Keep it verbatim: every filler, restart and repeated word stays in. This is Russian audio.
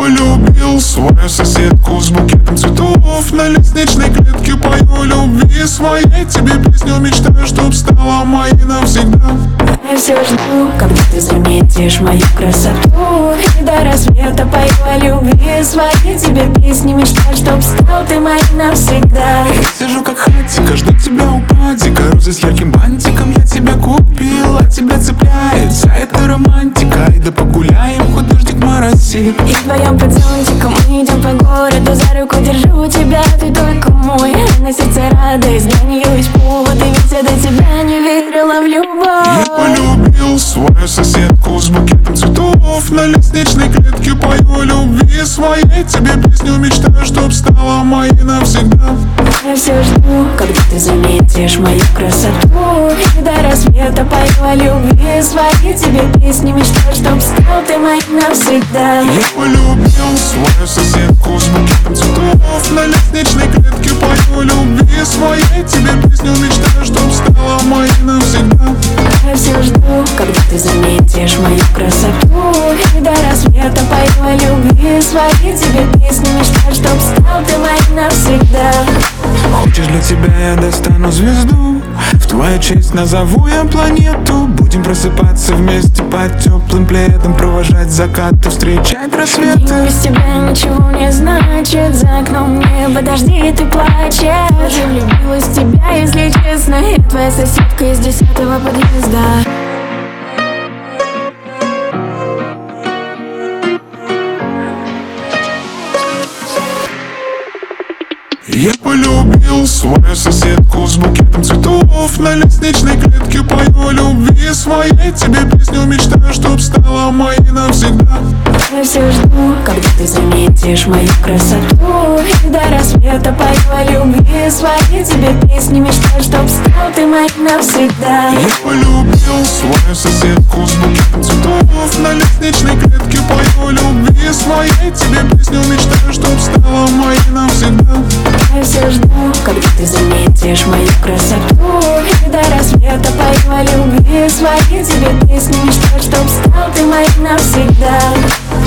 полюбил свою соседку с букетом цветов. На лестничной клетке пою любви своей. Тебе песню мечтаю, чтоб стала моей навсегда. Я все жду, когда ты заметишь мою красоту. И до рассвета пою о любви своей. Тебе песни мечтаю, чтоб стал ты моей навсегда. Я сижу как хатика, жду тебя у падика. Розы с ярким бантиком я тебя купил, а тебя цепляет вся эта романтика. И да погуляем, хоть дождик моросит. И вдвоем под зонтиком мы идем по городу. За руку держу тебя, ты только мой. На сердце радость, для нее есть повод. И ведь я до тебя не верила в любовь. Я полюбил свою соседку с букетом цветов. На лестничной клетке пою любви своей. Тебе песню мечтаю, чтоб стала моей навсегда. Я все жду, когда ты заметишь мою красоту. И до рассвета пою о любви своей. Тебе песни мечтаю, чтоб стал ты моей навсегда. Я полюбил свою соседку с букетом цветов. На лестничной клетке пою любви своей. Тебе песню мечтаю, чтоб стала моей навсегда. Я все жду, когда ты заметишь мою красоту. И до рассвета пою о любви своей. Тебе песни мечтаю, чтоб стал ты моей навсегда. Хочешь, для тебя я достану звезду, в твою честь назову я планету. Будем просыпаться вместе под теплым пледом, провожать закаты, встречать рассветы. День без тебя ничего не значит. За окном небо, дожди, ты плачешь. Я влюбилась в тебя, если честно. Я твоя соседка из десятого подъезда. Я полюбил свою соседку с букетом цветов. На лестничной клетке пою любви своей. Тебе песню мечтаю, чтоб стала моей навсегда. Я все жду, когда ты заметишь мою красоту. И до рассвета пою о любви своей. Тебе песни мечтаю, чтоб стал ты моей навсегда. Я полюбил свою соседку с букетом цветов. На лестничной клетке пою любви своей. Тебе песню мечтаю, чтоб стала моей навсегда. Я все жду, когда ты заметишь мою красоту. И до рассвета пою о любви своей. Тебе песни мечтаю, чтоб стал ты моей навсегда.